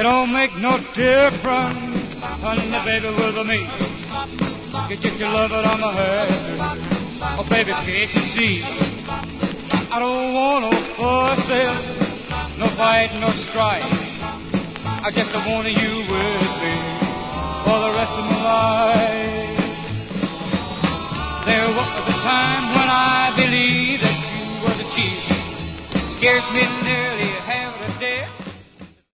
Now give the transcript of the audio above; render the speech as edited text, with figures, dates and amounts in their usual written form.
don't make no difference, honey, baby, with me. Get your loving on my head. Oh, baby, can't you see? I don't want no fussing, no fight, no strife. I just want you with me for the rest of my life. There was a time when I believed that you was a cheat. Scares me near